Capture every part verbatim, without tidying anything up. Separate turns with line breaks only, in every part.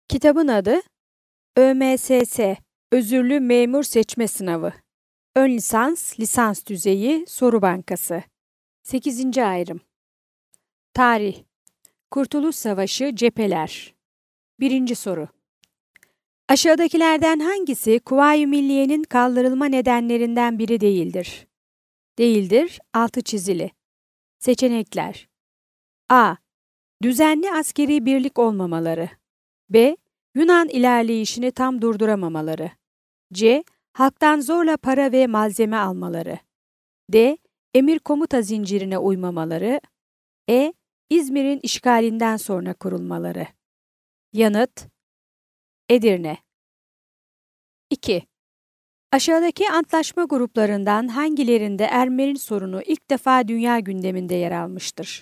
Kitabın adı Ö M S S Özürlü Memur Seçme Sınavı. Ön lisans, lisans düzeyi soru bankası. sekizinci ayrım. Tarih. Kurtuluş Savaşı cepheler. Birinci soru. Aşağıdakilerden hangisi Kuvayi Milliye'nin kaldırılma nedenlerinden biri değildir? Değildir, altı çizili. Seçenekler. A. Düzenli askeri birlik olmamaları. B. Yunan ilerleyişini tam durduramamaları. C. Halktan zorla para ve malzeme almaları. D. Emir komuta zincirine uymamaları. E. İzmir'in işgalinden sonra kurulmaları. Yanıt: Edirne. iki. Aşağıdaki antlaşma gruplarından hangilerinde Ermeni sorunu ilk defa dünya gündeminde yer almıştır?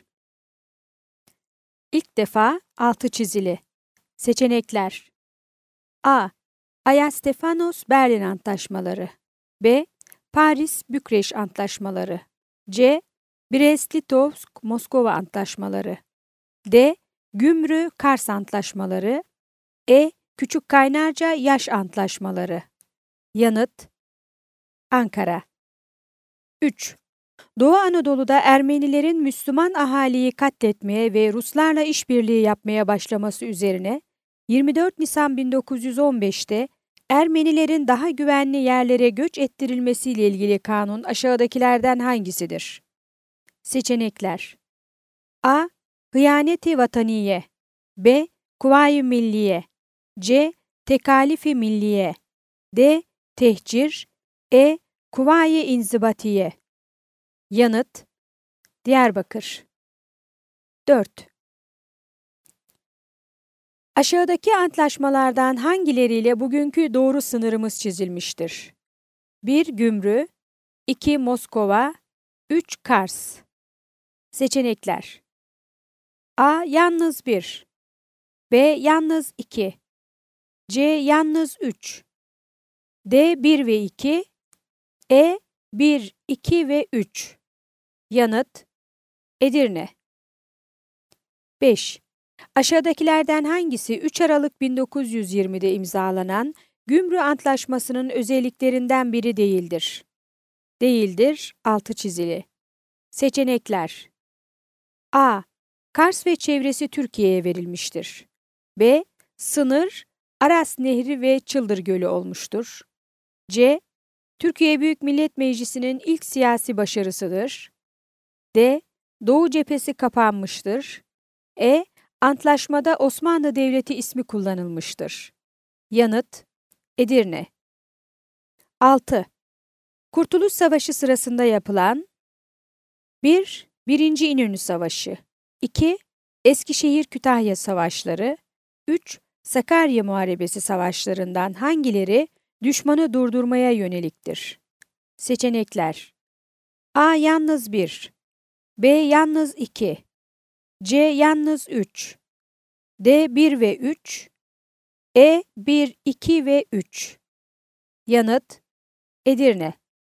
İlk defa altı çizili. Seçenekler. A. Ayastefanos-Berlin Antlaşmaları. B. Paris-Bükreş Antlaşmaları. C. Brest-Litovsk-Moskova Antlaşmaları. D. Gümrü-Kars Antlaşmaları. E. Küçük Kaynarca-Yaş Antlaşmaları. Yanıt: Ankara. üç. Doğu Anadolu'da Ermenilerin Müslüman ahaliyi katletmeye ve Ruslarla işbirliği yapmaya başlaması üzerine yirmi dört Nisan bin dokuz yüz on beş'te Ermenilerin daha güvenli yerlere göç ettirilmesiyle ilgili kanun aşağıdakilerden hangisidir? Seçenekler. A. Hıyaneti Vataniye. B. Kuvayi Milliye. C. Tekalifi Milliye. D. Tehcir. E. Kuvayi İnzibatiye. Yanıt: Diyarbakır. dört. Aşağıdaki antlaşmalardan hangileriyle bugünkü doğru sınırımız çizilmiştir? bir. Gümrü. iki. Moskova. üç. Kars. Seçenekler. A. Yalnız bir. B. Yalnız iki. C. Yalnız üç. D. bir ve iki. E. bir, iki ve üç. Yanıt: Edirne. beş. Aşağıdakilerden hangisi üç Aralık bin dokuz yüz yirmi'de imzalanan Gümrü Antlaşması'nın özelliklerinden biri değildir? Değildir, altı çizili. Seçenekler. A. Kars ve çevresi Türkiye'ye verilmiştir. B. Sınır, Aras Nehri ve Çıldır Gölü olmuştur. C. Türkiye Büyük Millet Meclisi'nin ilk siyasi başarısıdır. D. Doğu cephesi kapanmıştır. E. Antlaşmada Osmanlı Devleti ismi kullanılmıştır. Yanıt: Edirne. altı. Kurtuluş Savaşı sırasında yapılan bir. Birinci İnönü Savaşı. iki. Eskişehir-Kütahya Savaşları. üç. Sakarya Muharebesi savaşlarından hangileri düşmanı durdurmaya yöneliktir? Seçenekler. A. Yalnız bir. B. Yalnız iki. C. Yalnız üç. D. bir ve üç. E. bir, iki ve üç. Yanıt: Edirne.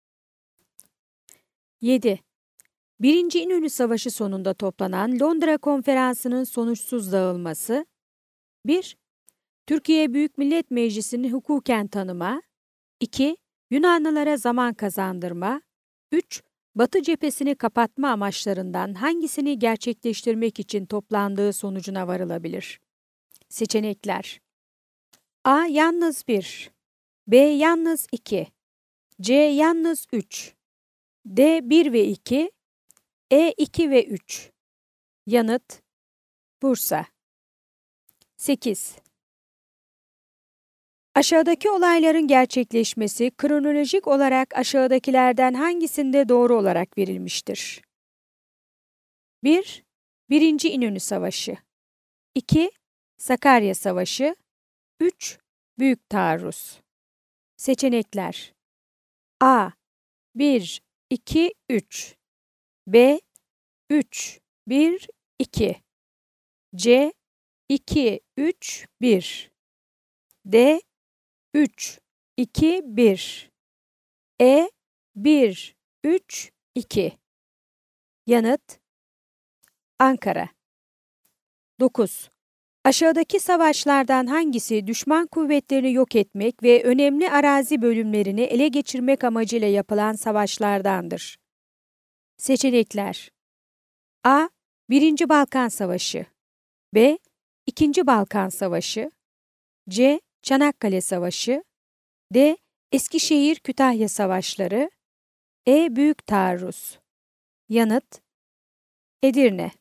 yedi. Birinci İnönü Savaşı sonunda toplanan Londra Konferansı'nın sonuçsuz dağılması. bir. Türkiye Büyük Millet Meclisi'ni hukuken tanıma. iki. Yunanlılara zaman kazandırma. üç. Batı cephesini kapatma amaçlarından hangisini gerçekleştirmek için toplandığı sonucuna varılabilir? Seçenekler. A. Yalnız bir. B. Yalnız iki. C. Yalnız üç. D. bir ve iki. E. iki ve üç. Yanıt: Bursa. sekiz. Aşağıdaki olayların gerçekleşmesi kronolojik olarak aşağıdakilerden hangisinde doğru olarak verilmiştir? bir. Birinci İnönü Savaşı. iki. Sakarya Savaşı. üç. Büyük Taarruz. Seçenekler. A. bir, iki, üç. B. üç, bir, iki. C. iki, üç, bir. D. üç, iki, bir. E. bir, üç, iki. Yanıt: Ankara. dokuz. Aşağıdaki savaşlardan hangisi düşman kuvvetlerini yok etmek ve önemli arazi bölümlerini ele geçirmek amacıyla yapılan savaşlardandır? Seçenekler: A. Birinci Balkan Savaşı, B. İkinci Balkan Savaşı, C. Çanakkale Savaşı, D. Eskişehir-Kütahya Savaşları, E. Büyük Taarruz. Yanıt: Edirne.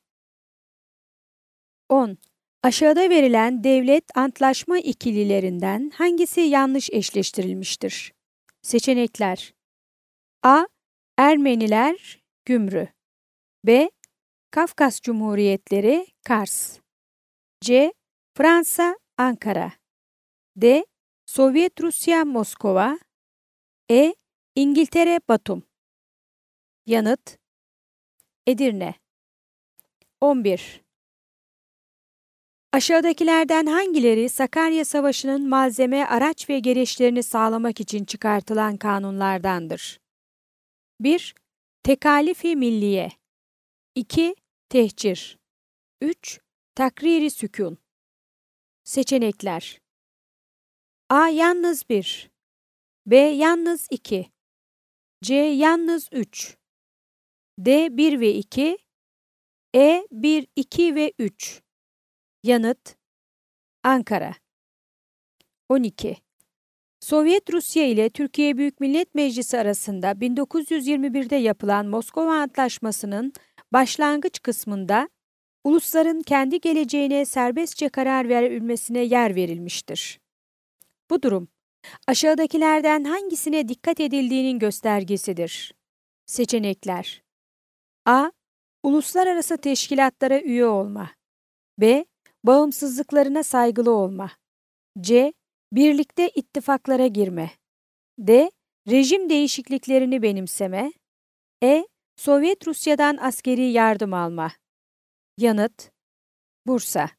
on. Aşağıda verilen devlet antlaşma ikililerinden hangisi yanlış eşleştirilmiştir? Seçenekler: A. Ermeniler, Gümrü, B. Kafkas Cumhuriyetleri, Kars, C. Fransa, Ankara, D. Sovyet Rusya, Moskova, E. İngiltere, Batum. Yanıt: Edirne. on bir. Aşağıdakilerden hangileri Sakarya Savaşı'nın malzeme, araç ve gereçlerini sağlamak için çıkartılan kanunlardandır? bir. Tekalifi Milliye, iki. Tehcir, üç. Takriri Sükun. Seçenekler: A. Yalnız bir, B. Yalnız iki, C. Yalnız üç, D. bir ve iki, E. bir, iki ve üç. Yanıt: Ankara. on iki. Sovyet Rusya ile Türkiye Büyük Millet Meclisi arasında bin dokuz yüz yirmi bir'de yapılan Moskova Antlaşması'nın başlangıç kısmında ulusların kendi geleceğine serbestçe karar verebilmesine yer verilmiştir. Bu durum, aşağıdakilerden hangisine dikkat edildiğinin göstergesidir? Seçenekler: A. Uluslararası teşkilatlara üye olma, B. Bağımsızlıklarına saygılı olma, C. Birlikte ittifaklara girme, D. Rejim değişikliklerini benimseme, E. Sovyet Rusya'dan askeri yardım alma. Yanıt: Bursa.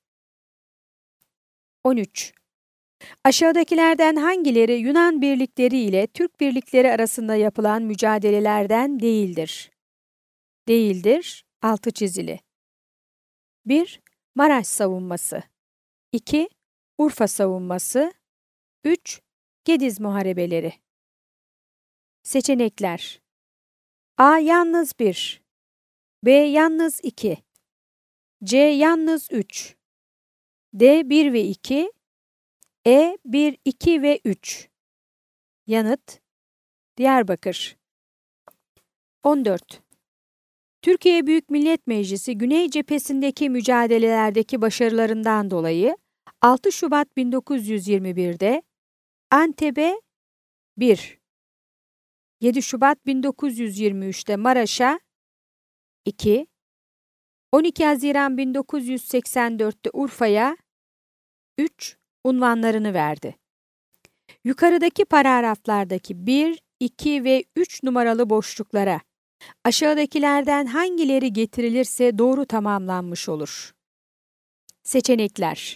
on üç. Aşağıdakilerden hangileri Yunan birlikleri ile Türk birlikleri arasında yapılan mücadelelerden değildir? Değildir, altı çizili. bir. Maraş Savunması, iki. Urfa Savunması, üç. Gediz Muharebeleri. Seçenekler: A. Yalnız bir, B. Yalnız iki, C. Yalnız üç, D. bir ve iki, E. bir, iki ve üç. Yanıt: Diyarbakır. on dört. Türkiye Büyük Millet Meclisi Güney Cephesindeki mücadelelerdeki başarılarından dolayı altı Şubat bin dokuz yüz yirmi bir'de Antep'e bir, yedi Şubat bin dokuz yüz yirmi üç'te Maraş'a iki, on iki Haziran bin dokuz yüz seksen dört'te Urfa'ya üç unvanlarını verdi. Yukarıdaki paragraflardaki bir, iki ve üç numaralı boşluklara aşağıdakilerden hangileri getirilirse doğru tamamlanmış olur? Seçenekler: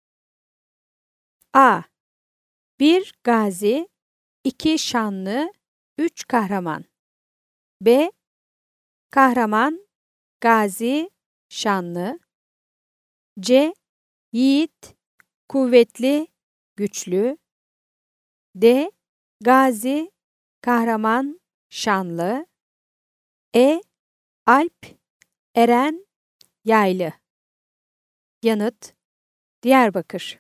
A. bir Gazi, iki Şanlı, üç Kahraman, B. Kahraman, Gazi, Şanlı, C. Yiğit, kuvvetli, güçlü, D. Gazi, Kahraman, Şanlı, E. Alp, Eren, Yaylı. Yanıt: Diyarbakır.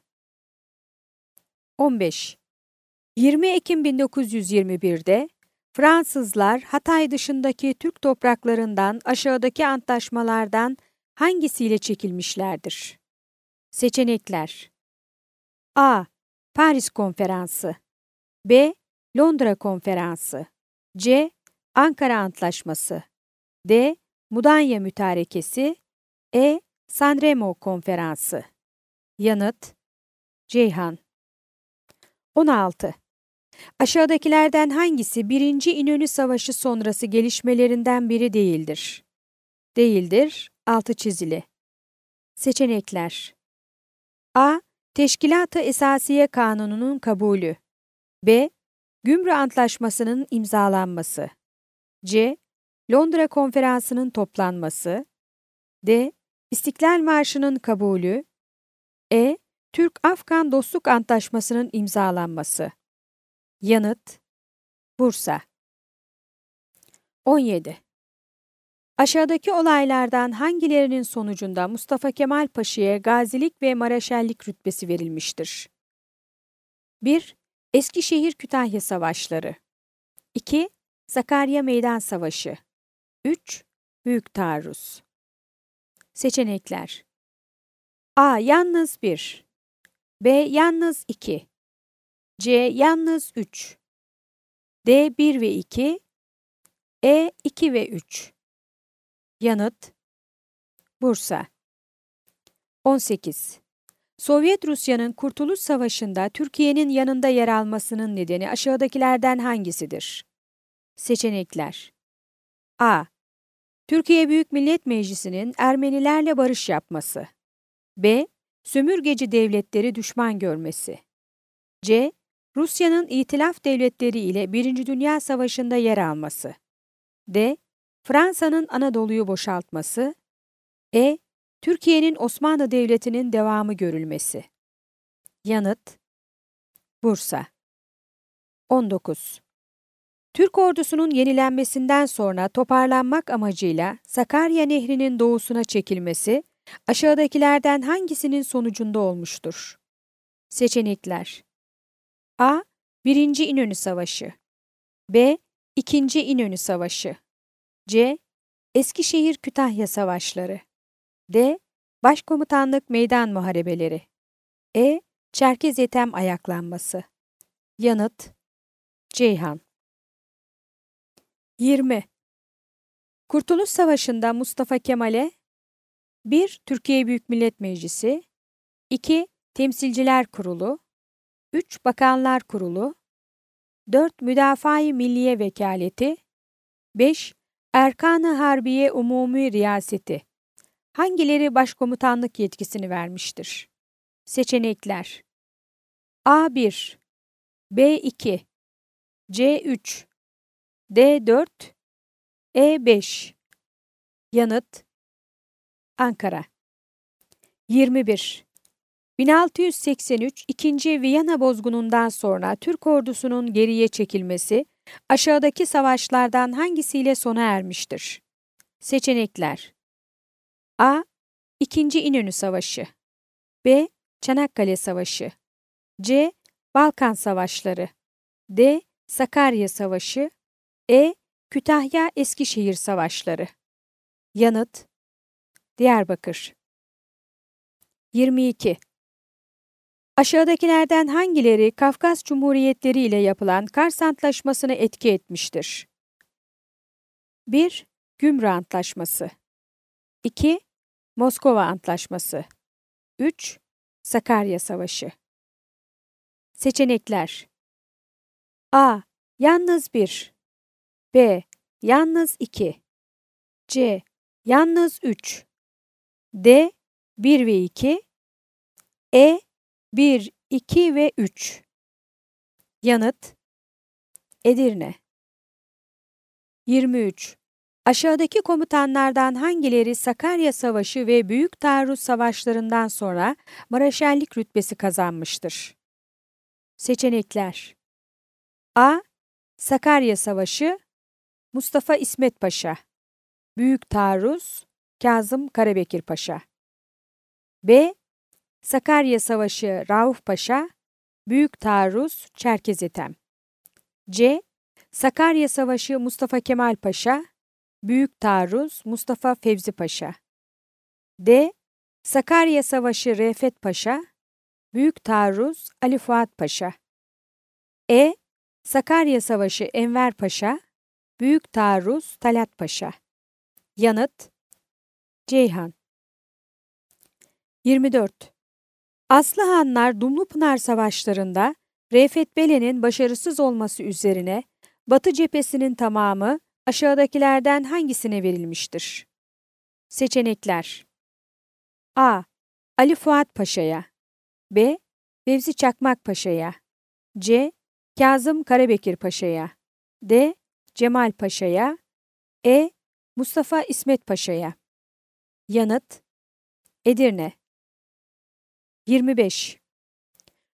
on beş. yirmi Ekim bin dokuz yüz yirmi bir'de Fransızlar Hatay dışındaki Türk topraklarından aşağıdaki antlaşmalardan hangisiyle çekilmişlerdir? Seçenekler: A. Paris Konferansı, B. Londra Konferansı, C. Ankara Antlaşması, D. Mudanya Mütarekesi, E. San Remo Konferansı. Yanıt: Ceyhan. on altı. Aşağıdakilerden hangisi birinci İnönü Savaşı sonrası gelişmelerinden biri değildir? Değildir, altı çizili. Seçenekler: A. Teşkilat-ı Esasiye Kanunu'nun kabulü, B. Gümrü Antlaşması'nın imzalanması, C. Londra Konferansı'nın toplanması, D. İstiklal Marşı'nın kabulü, E. Türk-Afgan Dostluk Antlaşması'nın imzalanması. Yanıt: Bursa. on yedi. Aşağıdaki olaylardan hangilerinin sonucunda Mustafa Kemal Paşa'ya gazilik ve mareşallik rütbesi verilmiştir? bir. Eskişehir-Kütahya Savaşları. iki. Sakarya Meydan Savaşı. üç. Büyük Taarruz. Seçenekler: A. Yalnız bir. B. Yalnız iki. C. Yalnız üç. D. bir ve iki. E. iki ve üç. Yanıt: Bursa. on sekiz. Sovyet Rusya'nın Kurtuluş Savaşı'nda Türkiye'nin yanında yer almasının nedeni aşağıdakilerden hangisidir? Seçenekler: A. Türkiye Büyük Millet Meclisi'nin Ermenilerle barış yapması. B. Sömürgeci devletleri düşman görmesi. C. Rusya'nın İtilaf devletleri ile Birinci Dünya Savaşı'nda yer alması. D. Fransa'nın Anadolu'yu boşaltması. E. Türkiye'nin Osmanlı Devleti'nin devamı görülmesi. Yanıt: Bursa. on dokuz. Türk ordusunun yenilenmesinden sonra toparlanmak amacıyla Sakarya Nehri'nin doğusuna çekilmesi aşağıdakilerden hangisinin sonucunda olmuştur? Seçenekler: A. Birinci İnönü Savaşı. B. İkinci İnönü Savaşı. C. Eskişehir-Kütahya Savaşları. D. Başkomutanlık Meydan Muharebeleri. E. Çerkez Ethem Ayaklanması. Yanıt: Ceyhan. yirmi. Kurtuluş Savaşı'nda Mustafa Kemal'e bir. Türkiye Büyük Millet Meclisi, iki. Temsilciler Kurulu, üç. Bakanlar Kurulu, dört. Müdafaa-i Milliye Vekaleti, beş. Erkan-ı Harbiye Umumi Riyaseti hangileri başkomutanlık yetkisini vermiştir? Seçenekler: A. bir. B. iki. C. üç. D. dört. E. beş. Yanıt: Ankara. yirmi bir. bin altı yüz seksen üç İkinci Viyana Bozgunu'ndan sonra Türk ordusunun geriye çekilmesi aşağıdaki savaşlardan hangisiyle sona ermiştir? Seçenekler: A. İkinci İnönü Savaşı. B. Çanakkale Savaşı. C. Balkan Savaşları. D. Sakarya Savaşı. E. Kütahya-Eskişehir Savaşları. Yanıt: Diyarbakır. yirmi iki. Aşağıdakilerden hangileri Kafkas Cumhuriyetleri ile yapılan Kars Antlaşması'nı etki etmiştir? bir. Gümrü Antlaşması. iki. Moskova Antlaşması. üç. Sakarya Savaşı. Seçenekler: A. Yalnız bir. B. Yalnız iki. C. Yalnız üç. D. bir ve iki. E. bir, iki ve üç. Yanıt: Edirne. yirmi üç. Aşağıdaki komutanlardan hangileri Sakarya Savaşı ve Büyük Taarruz Savaşlarından sonra mareşallik rütbesi kazanmıştır? Seçenekler: A. Sakarya Savaşı, Mustafa İsmet Paşa. Büyük Taarruz, Kazım Karabekir Paşa. B. Sakarya Savaşı, Rauf Paşa. Büyük Taarruz, Çerkez Ethem. C. Sakarya Savaşı, Mustafa Kemal Paşa. Büyük Taarruz, Mustafa Fevzi Paşa. D. Sakarya Savaşı, Refet Paşa. Büyük Taarruz, Ali Fuat Paşa. E. Sakarya Savaşı, Enver Paşa. Büyük Taarruz, Talat Paşa. Yanıt: Ceyhan. yirmi dört. Aslı Hanlar Dumlupınar Savaşları'nda Refet Bele'nin başarısız olması üzerine Batı cephesinin tamamı aşağıdakilerden hangisine verilmiştir? Seçenekler: A. Ali Fuat Paşa'ya. B. Fevzi Çakmak Paşa'ya. C. Kazım Karabekir Paşa'ya. D. Cemal Paşa'ya. E. Mustafa İsmet Paşa'ya. Yanıt: Edirne. yirmi beş.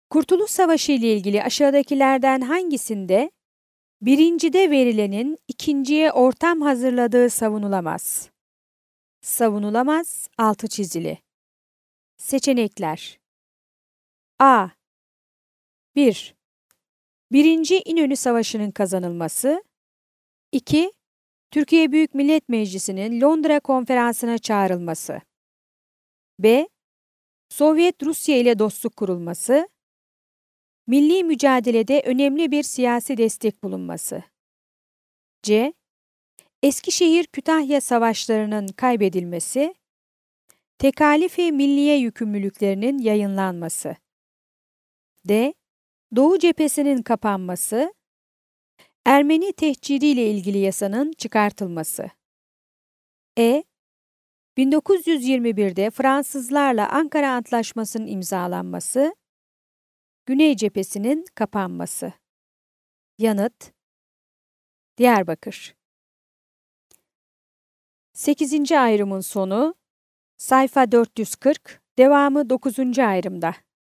Kurtuluş Savaşı ile ilgili aşağıdakilerden hangisinde birincide verilenin ikinciye ortam hazırladığı savunulamaz? Savunulamaz, altı çizili. Seçenekler: A. bir. Birinci İnönü Savaşı'nın kazanılması. iki. Türkiye Büyük Millet Meclisi'nin Londra Konferansı'na çağrılması. B. Sovyet-Rusya ile dostluk kurulması. Milli mücadelede önemli bir siyasi destek bulunması. C. Eskişehir-Kütahya savaşlarının kaybedilmesi. Tekalifi milliye yükümlülüklerinin yayınlanması. D. Doğu cephesinin kapanması. Ermeni tehciri ile ilgili yasanın çıkartılması. E. bin dokuz yüz yirmi birde Fransızlarla Ankara Antlaşması'nın imzalanması. Güney cephesinin kapanması. Yanıt: Diyarbakır. sekizinci ayrımın sonu, sayfa dört yüz kırk, devamı dokuzuncu ayrımda.